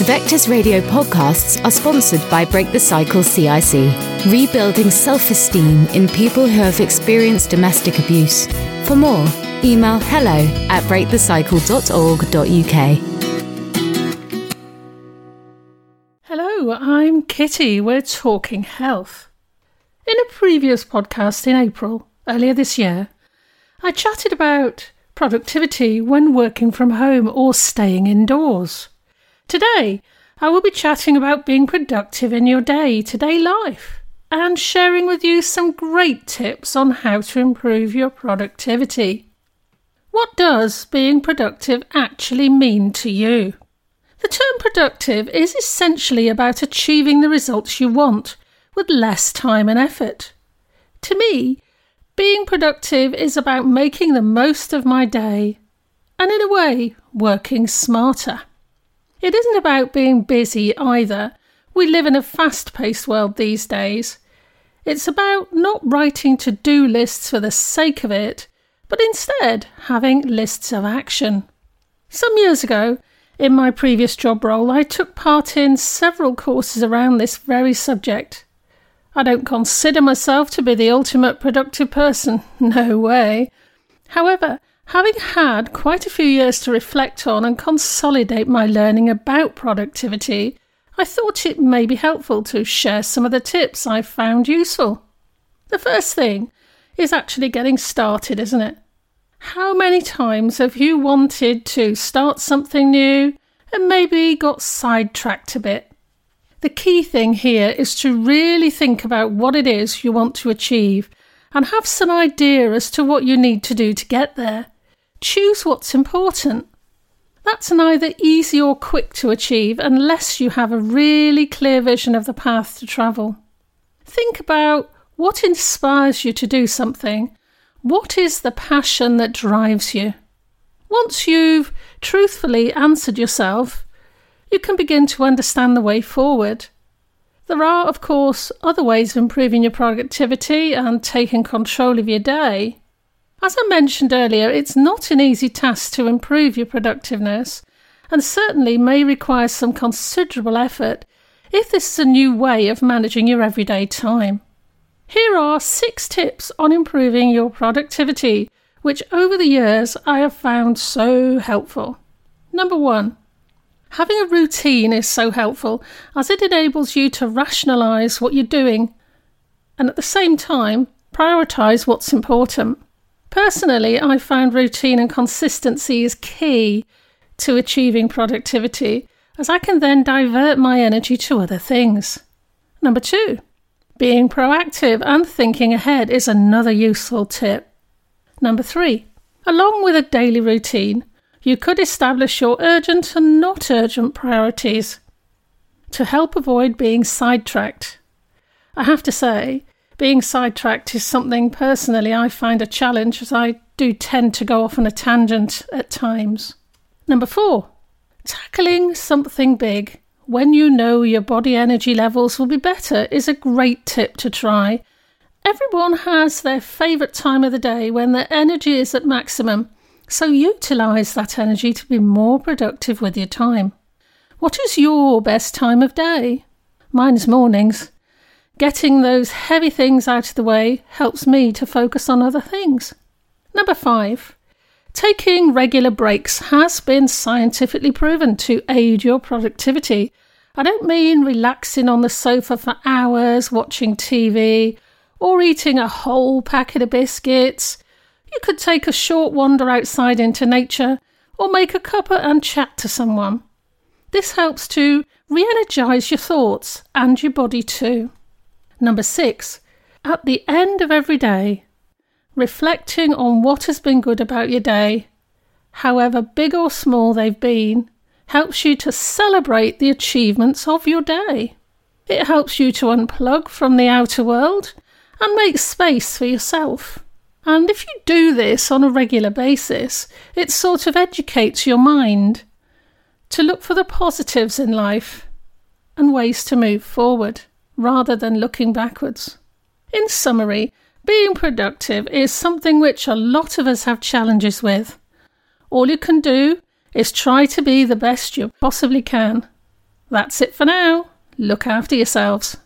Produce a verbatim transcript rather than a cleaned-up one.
The Vectors Radio podcasts are sponsored by Break the Cycle C I C, rebuilding self-esteem in people who have experienced domestic abuse. For more, email hello at break the cycle dot org dot U K. Hello, I'm Kitty. We're talking health. In a previous podcast in April, earlier this year, I chatted about productivity when working from home or staying indoors. Today, I will be chatting about being productive in your day-to-day life and sharing with you some great tips on how to improve your productivity. What does being productive actually mean to you? The term productive is essentially about achieving the results you want with less time and effort. To me, being productive is about making the most of my day and, in a way, working smarter. It isn't about being busy either. We live in a fast-paced world these days. It's about not writing to-do lists for the sake of it, but instead having lists of action. Some years ago, in my previous job role, I took part in several courses around this very subject. I don't consider myself to be the ultimate productive person, no way. However, having had quite a few years to reflect on and consolidate my learning about productivity, I thought it may be helpful to share some of the tips I found useful. The first thing is actually getting started, isn't it? How many times have you wanted to start something new and maybe got sidetracked a bit? The key thing here is to really think about what it is you want to achieve and have some idea as to what you need to do to get there. Choose what's important. That's neither easy or quick to achieve unless you have a really clear vision of the path to travel. Think about what inspires you to do something. What is the passion that drives you? Once you've truthfully answered yourself, you can begin to understand the way forward. There are, of course, other ways of improving your productivity and taking control of your day. As I mentioned earlier, it's not an easy task to improve your productiveness and certainly may require some considerable effort if this is a new way of managing your everyday time. Here are six tips on improving your productivity, which over the years I have found so helpful. Number one, having a routine is so helpful as it enables you to rationalise what you're doing and at the same time prioritise what's important. Personally, I found routine and consistency is key to achieving productivity, as I can then divert my energy to other things. Number two, being proactive and thinking ahead is another useful tip. Number three, along with a daily routine, you could establish your urgent and not urgent priorities to help avoid being sidetracked. I have to say, being sidetracked is something personally I find a challenge, as I do tend to go off on a tangent at times. Number four, tackling something big when you know your body energy levels will be better is a great tip to try. Everyone has their favourite time of the day when their energy is at maximum, so utilise that energy to be more productive with your time. What is your best time of day? Mine is mornings. Getting those heavy things out of the way helps me to focus on other things. Number five, taking regular breaks has been scientifically proven to aid your productivity. I don't mean relaxing on the sofa for hours, watching T V, or eating a whole packet of biscuits. You could take a short wander outside into nature, or make a cuppa and chat to someone. This helps to re-energise your thoughts and your body too. Number six, at the end of every day, reflecting on what has been good about your day, however big or small they've been, helps you to celebrate the achievements of your day. It helps you to unplug from the outer world and make space for yourself. And if you do this on a regular basis, it sort of educates your mind to look for the positives in life and ways to move forward, rather than looking backwards. In summary, being productive is something which a lot of us have challenges with. All you can do is try to be the best you possibly can. That's it for now. Look after yourselves.